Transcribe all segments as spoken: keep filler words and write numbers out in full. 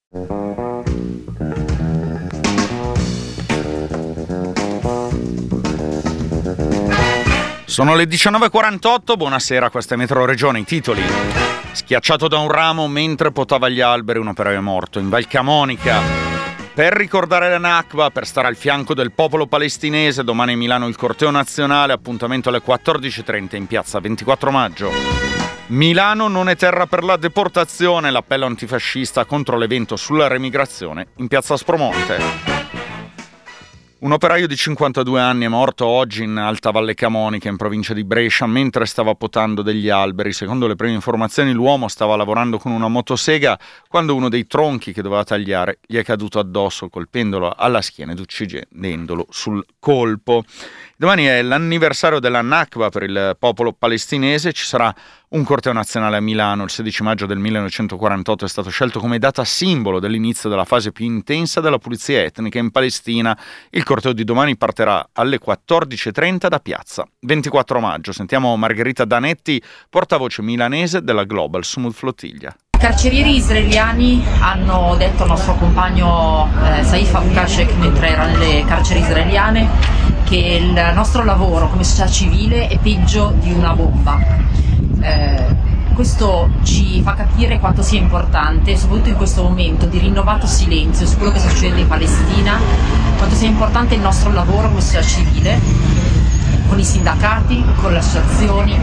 Sono le diciannove e quarantotto, buonasera, questa è Metro Regione. I titoli: schiacciato da un ramo mentre potava gli alberi, un operaio è morto in Val Camonica. Per ricordare la Nakba, per stare al fianco del popolo palestinese, domani a Milano il corteo nazionale, appuntamento alle quattordici e trenta in piazza ventiquattro maggio. Milano non è terra per la deportazione, l'appello antifascista contro l'evento sulla remigrazione in piazza Aspromonte. Un operaio di cinquantadue anni è morto oggi in Alta Valle Camonica, in provincia di Brescia, mentre stava potando degli alberi. Secondo le prime informazioni l'uomo stava lavorando con una motosega quando uno dei tronchi che doveva tagliare gli è caduto addosso, colpendolo alla schiena ed uccidendolo sul colpo. Domani è l'anniversario della Nakba per il popolo palestinese, ci sarà un corteo nazionale a Milano. Il sedici maggio del millenovecentoquarantotto è stato scelto come data simbolo dell'inizio della fase più intensa della pulizia etnica in Palestina. Il corteo di domani partirà alle quattordici e trenta da piazza ventiquattro maggio. Sentiamo Margherita Danetti, portavoce milanese della Global Smooth Flottiglia. I carcerieri israeliani hanno detto al nostro compagno eh, Saif Abkashek, mentre era nelle carceri israeliane, che il nostro lavoro come società civile è peggio di una bomba. Eh, questo ci fa capire quanto sia importante, soprattutto in questo momento di rinnovato silenzio su quello che sta succedendo in Palestina, quanto sia importante il nostro lavoro come società civile, con i sindacati, con le associazioni,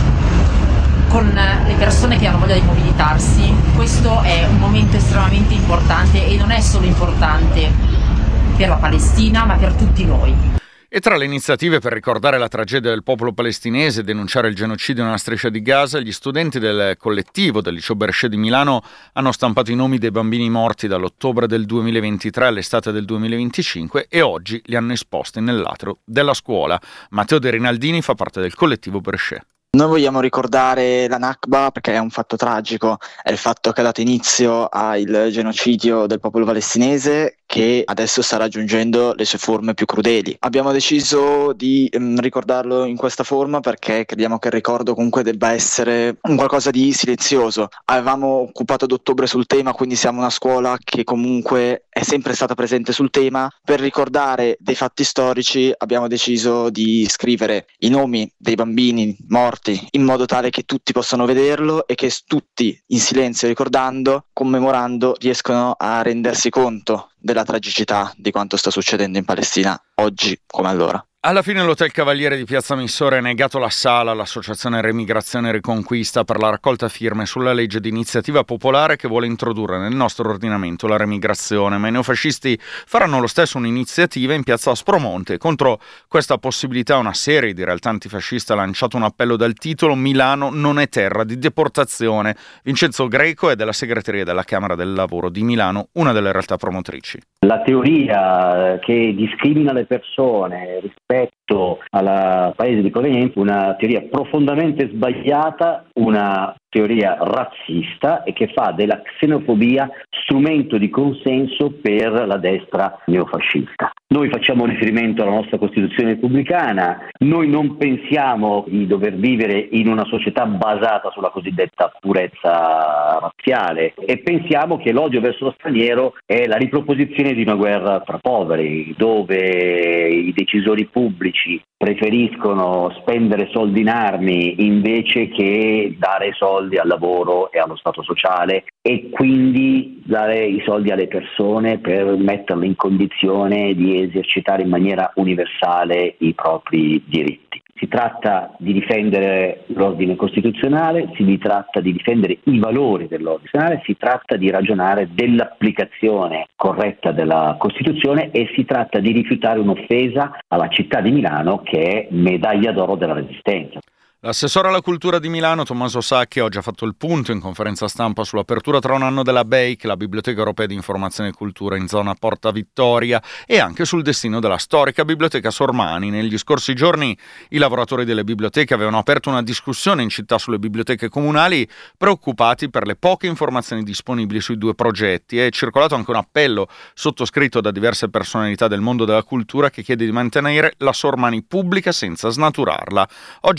con le persone che hanno voglia di mobilitarsi. Questo è un momento estremamente importante e non è solo importante per la Palestina, ma per tutti noi. E tra le iniziative per ricordare la tragedia del popolo palestinese e denunciare il genocidio nella striscia di Gaza, gli studenti del collettivo del liceo Berchet di Milano hanno stampato i nomi dei bambini morti dall'ottobre del duemilaventitré all'estate del duemilaventicinque e oggi li hanno esposti nell'atrio della scuola. Matteo De Rinaldini fa parte del collettivo Berchet. Noi vogliamo ricordare la Nakba perché è un fatto tragico, è il fatto che ha dato inizio al genocidio del popolo palestinese che adesso sta raggiungendo le sue forme più crudeli. Abbiamo deciso di um, ricordarlo in questa forma perché crediamo che il ricordo comunque debba essere un qualcosa di silenzioso. Avevamo occupato ad ottobre sul tema, quindi siamo una scuola che comunque è sempre stata presente sul tema. Per ricordare dei fatti storici abbiamo deciso di scrivere i nomi dei bambini morti in modo tale che tutti possano vederlo e che tutti in silenzio, ricordando, commemorando, riescono a rendersi conto della tragicità di quanto sta succedendo in Palestina oggi come allora. Alla fine l'Hotel Cavaliere di Piazza Missore ha negato la sala all'Associazione Remigrazione e Riconquista per la raccolta firme sulla legge di iniziativa popolare che vuole introdurre nel nostro ordinamento la remigrazione, ma i neofascisti faranno lo stesso un'iniziativa in Piazza Aspromonte. Contro questa possibilità una serie di realtà antifasciste ha lanciato un appello dal titolo "Milano non è terra di deportazione". Vincenzo Greco è della segreteria della Camera del Lavoro di Milano, una delle realtà promotrici. La teoria che discrimina le persone rispetto al paese di provenienza, una teoria profondamente sbagliata, una teoria razzista e che fa della xenofobia strumento di consenso per la destra neofascista. Noi facciamo riferimento alla nostra Costituzione repubblicana, noi non pensiamo di dover vivere in una società basata sulla cosiddetta purezza razziale e pensiamo che l'odio verso lo straniero è la riproposizione di una guerra tra poveri, dove i decisori pubblici preferiscono spendere soldi in armi invece che dare soldi al lavoro e allo stato sociale e quindi dare i soldi alle persone per metterle in condizione di esercitare in maniera universale i propri diritti. Si tratta di difendere l'ordine costituzionale, si tratta di difendere i valori dell'ordine costituzionale, si tratta di ragionare dell'applicazione corretta della Costituzione e si tratta di rifiutare un'offesa alla città di Milano che è medaglia d'oro della Resistenza. L'assessore alla cultura di Milano, Tommaso Sacchi, oggi ha fatto il punto in conferenza stampa sull'apertura tra un anno della B E I C, la Biblioteca Europea di Informazione e Cultura in zona Porta Vittoria, e anche sul destino della storica Biblioteca Sormani. Negli scorsi giorni i lavoratori delle biblioteche avevano aperto una discussione in città sulle biblioteche comunali, preoccupati per le poche informazioni disponibili sui due progetti. È circolato anche un appello sottoscritto da diverse personalità del mondo della cultura che chiede di mantenere la Sormani pubblica senza snaturarla. Oggi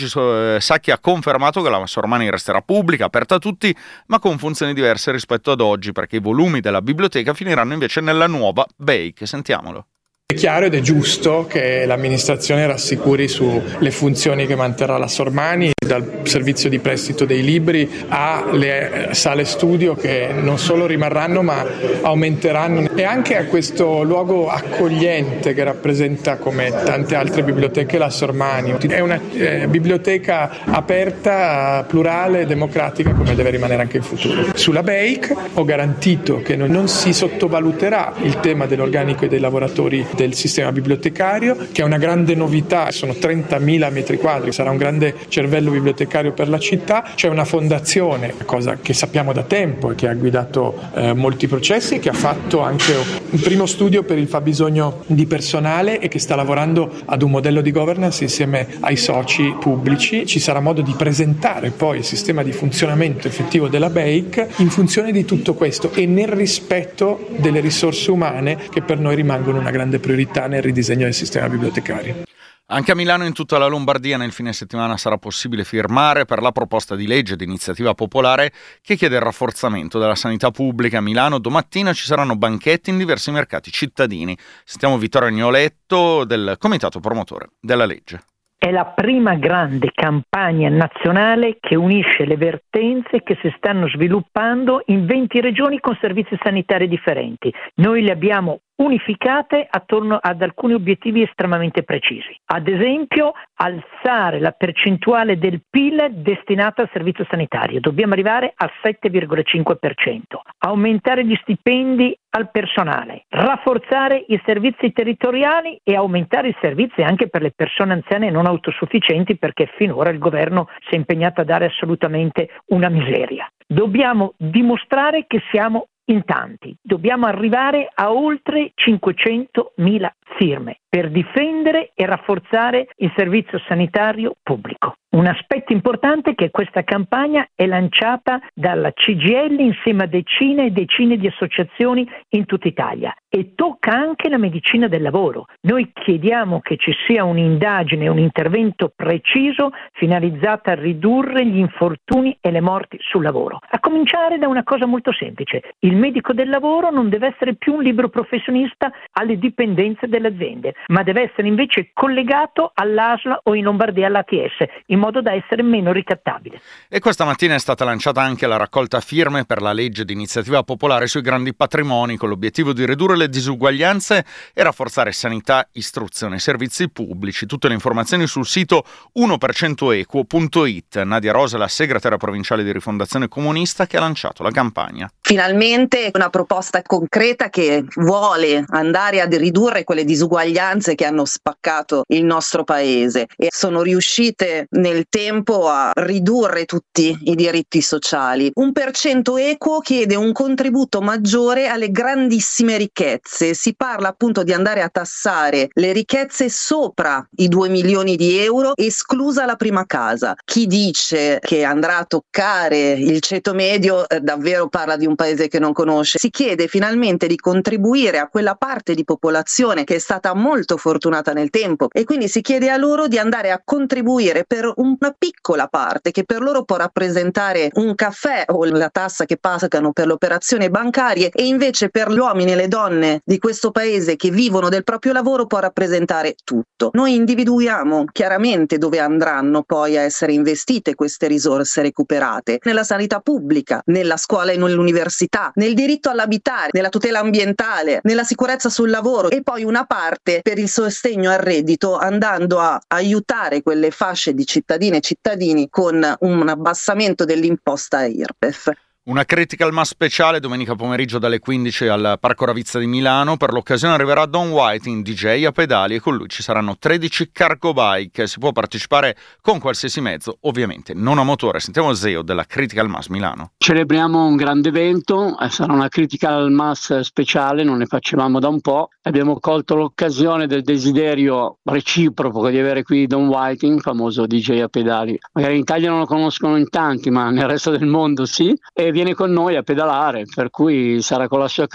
eh, Sacchi ha confermato che la Sormani resterà pubblica, aperta a tutti, ma con funzioni diverse rispetto ad oggi, perché i volumi della biblioteca finiranno invece nella nuova B E I C. Sentiamolo. È chiaro ed è giusto che l'amministrazione rassicuri sulle funzioni che manterrà la Sormani, dal servizio di prestito dei libri alle sale studio, che non solo rimarranno ma aumenteranno, e anche a questo luogo accogliente che rappresenta, come tante altre biblioteche, la Sormani. È una eh, biblioteca aperta, plurale, democratica, come deve rimanere anche in futuro. Sulla B E I C ho garantito che non, non si sottovaluterà il tema dell'organico e dei lavoratori del sistema bibliotecario, che è una grande novità. Sono trentamila metri quadri, sarà un grande cervello bibliotecario per la città. C'è una fondazione, cosa che sappiamo da tempo e che ha guidato eh, molti processi, che ha fatto anche un primo studio per il fabbisogno di personale e che sta lavorando ad un modello di governance insieme ai soci pubblici. Ci sarà modo di presentare poi il sistema di funzionamento effettivo della B E I C in funzione di tutto questo e nel rispetto delle risorse umane, che per noi rimangono una grande priorità nel ridisegno del sistema bibliotecario. Anche a Milano e in tutta la Lombardia nel fine settimana sarà possibile firmare per la proposta di legge di iniziativa popolare che chiede il rafforzamento della sanità pubblica. A Milano domattina ci saranno banchetti in diversi mercati cittadini. Sentiamo Vittorio Agnoletto del comitato promotore della legge. È la prima grande campagna nazionale che unisce le vertenze che si stanno sviluppando in venti regioni con servizi sanitari differenti. Noi le abbiamo unificate attorno ad alcuni obiettivi estremamente precisi. Ad esempio, alzare la percentuale del P I L destinata al servizio sanitario. Dobbiamo arrivare al sette virgola cinque per cento. Aumentare gli stipendi al personale, rafforzare i servizi territoriali e aumentare i servizi anche per le persone anziane non autosufficienti, perché finora il governo si è impegnato a dare assolutamente una miseria. Dobbiamo dimostrare che siamo in tanti, dobbiamo arrivare a oltre cinquecentomila firme per difendere e rafforzare il servizio sanitario pubblico. Un aspetto importante è che questa campagna è lanciata dalla C G I L insieme a decine e decine di associazioni in tutta Italia e tocca anche la medicina del lavoro. Noi chiediamo che ci sia un'indagine, un intervento preciso finalizzato a ridurre gli infortuni e le morti sul lavoro. A cominciare da una cosa molto semplice: il medico del lavoro non deve essere più un libero professionista alle dipendenze delle aziende, ma deve essere invece collegato all'A S L o in Lombardia all'A T S, in modo da essere meno ricattabile. E questa mattina è stata lanciata anche la raccolta firme per la legge di iniziativa popolare sui grandi patrimoni, con l'obiettivo di ridurre le disuguaglianze e rafforzare sanità, istruzione e servizi pubblici. Tutte le informazioni sul sito uno per cento equo punto it. Nadia Rosa, la segretaria provinciale di Rifondazione Comunista, che ha lanciato la campagna. Finalmente una proposta concreta che vuole andare a ridurre quelle disuguaglianze che hanno spaccato il nostro paese, e sono riuscite nel tempo a ridurre tutti i diritti sociali. Un per cento equo chiede un contributo maggiore alle grandissime ricchezze. Si parla appunto di andare a tassare le ricchezze sopra i due milioni di euro, esclusa la prima casa. Chi dice che andrà a toccare il ceto medio eh, davvero parla di un paese che non conosce. Si chiede finalmente di contribuire a quella parte di popolazione che è stata molto fortunata nel tempo, e quindi si chiede a loro di andare a contribuire per una piccola parte che per loro può rappresentare un caffè o la tassa che pagano per le operazioni bancarie, e invece per gli uomini e le donne di questo paese che vivono del proprio lavoro può rappresentare tutto. Noi individuiamo chiaramente dove andranno poi a essere investite queste risorse recuperate: nella sanità pubblica, nella scuola e nell'università, nel diritto all'abitare, nella tutela ambientale, nella sicurezza sul lavoro, e poi una parte per il sostegno al reddito, andando a aiutare quelle fasce di cittadine e cittadini con un abbassamento dell'imposta I R P E F. Una Critical Mass speciale domenica pomeriggio dalle quindici al Parco Ravizza di Milano. Per l'occasione arriverà Don White in D J a pedali e con lui ci saranno tredici cargo bike. Si può partecipare con qualsiasi mezzo, ovviamente non a motore. Sentiamo Zeo della Critical Mass Milano. Celebriamo un grande evento, sarà una Critical Mass speciale, non ne facevamo da un po'. Abbiamo colto l'occasione del desiderio reciproco di avere qui Don Whiting, famoso D J a pedali. Magari in Italia non lo conoscono in tanti, ma nel resto del mondo sì, e viene con noi a pedalare, per cui sarà con la sua crew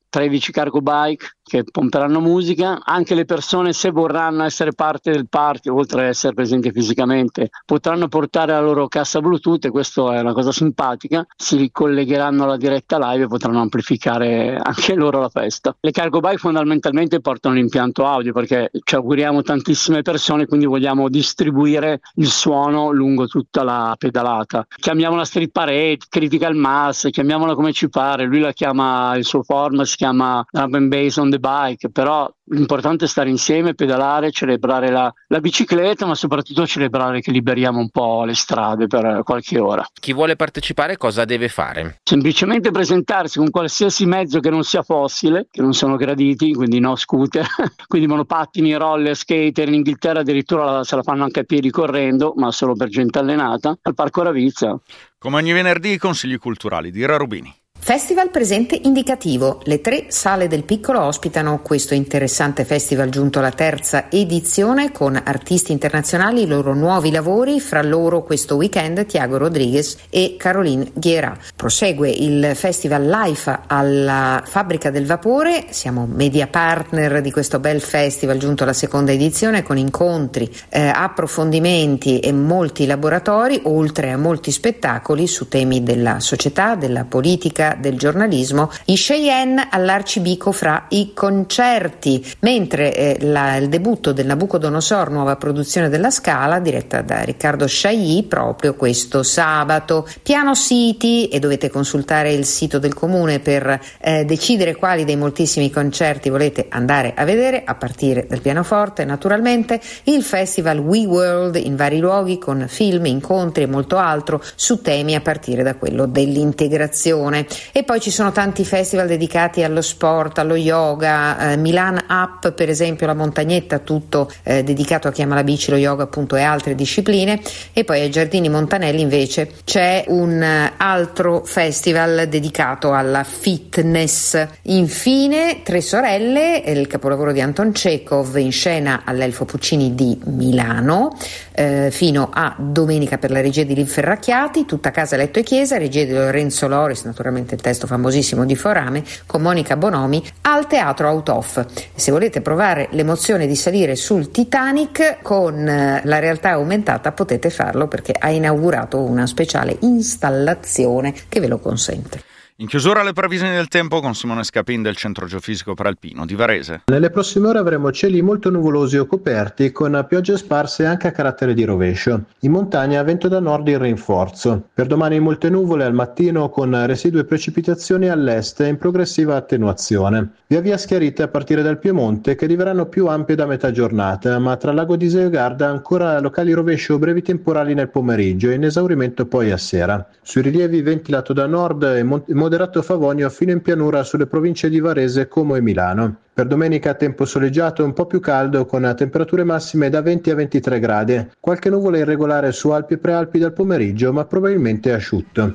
tredici cargo bike che pomperanno musica. Anche le persone, se vorranno essere parte del party, oltre ad essere presenti fisicamente, potranno portare la loro cassa Bluetooth, e questo è una cosa simpatica. Si collegheranno alla diretta live e potranno amplificare anche loro la festa. Le cargo bike fondamentalmente portano l'impianto audio, perché ci auguriamo tantissime persone, quindi vogliamo distribuire il suono lungo tutta la pedalata. Chiamiamola street parade, critical mass, chiamiamola come ci pare. Lui la chiama, il suo format si chiama drum and bass on the bike, però l'importante è stare insieme, pedalare, celebrare la, la bicicletta, ma soprattutto celebrare che liberiamo un po' le strade per qualche ora. Chi vuole partecipare cosa deve fare? Semplicemente presentarsi con qualsiasi mezzo che non sia fossile, che non sono graditi, quindi no scooter, quindi monopattini, roller, skater. In Inghilterra addirittura se la fanno anche a piedi correndo, ma solo per gente allenata, al Parco Ravizza. Come ogni venerdì, i consigli culturali di Ira Rubini. Festival presente indicativo. Le tre sale del Piccolo ospitano questo interessante festival giunto alla terza edizione con artisti internazionali, i loro nuovi lavori, fra loro questo weekend Tiago Rodriguez e Caroline Guerra. Prosegue il festival Life alla Fabbrica del Vapore, siamo media partner di questo bel festival giunto alla seconda edizione con incontri, eh, approfondimenti e molti laboratori, oltre a molti spettacoli su temi della società, della politica, del giornalismo. I Cheyenne all'Arcibico fra i concerti, mentre eh, la, il debutto del Nabucodonosor, nuova produzione della Scala diretta da Riccardo Chailly, proprio questo sabato. Piano City, e dovete consultare il sito del comune per eh, decidere quali dei moltissimi concerti volete andare a vedere, a partire dal pianoforte naturalmente. Il festival We World in vari luoghi con film, incontri e molto altro su temi a partire da quello dell'integrazione. E poi ci sono tanti festival dedicati allo sport, allo yoga, eh, Milan Up per esempio, la montagnetta, tutto eh, dedicato a chi ama la bici, lo yoga appunto e altre discipline. E poi ai Giardini Montanelli invece c'è un uh, altro festival dedicato alla fitness. Infine Tre Sorelle, il capolavoro di Anton Chekhov in scena all'Elfo Puccini di Milano, eh, fino a domenica per la regia di Liv Ferracchiati, tutta casa, letto e chiesa, regia di Lorenzo Loris, naturalmente il testo famosissimo di Forame, con Monica Bonomi al Teatro Out Off. Se volete provare l'emozione di salire sul Titanic con la realtà aumentata potete farlo, perché ha inaugurato una speciale installazione che ve lo consente. In chiusura le previsioni del tempo con Simone Scapin del Centro Geofisico Prealpino di Varese. Nelle prossime ore avremo cieli molto nuvolosi o coperti con piogge sparse anche a carattere di rovescio. In montagna vento da nord in rinforzo. Per domani molte nuvole al mattino con residue precipitazioni all'est e in progressiva attenuazione. Via via schiarite a partire dal Piemonte che diverranno più ampie da metà giornata, ma tra Lago di Iseo e Garda ancora locali rovesci o brevi temporali nel pomeriggio e in esaurimento poi a sera. Sui rilievi venti lato da nord e mon- moderato favonio fino in pianura sulle province di Varese, Como e Milano. Per domenica tempo soleggiato e un po' più caldo con temperature massime da venti a ventitré gradi. Qualche nuvola irregolare su Alpi e Prealpi dal pomeriggio, ma probabilmente asciutto.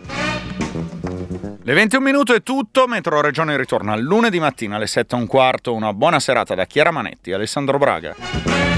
Le ventuno minuto è tutto, Metro Regione ritorna lunedì mattina alle sette e un quarto. Una buona serata da Chiara Manetti e Alessandro Braga.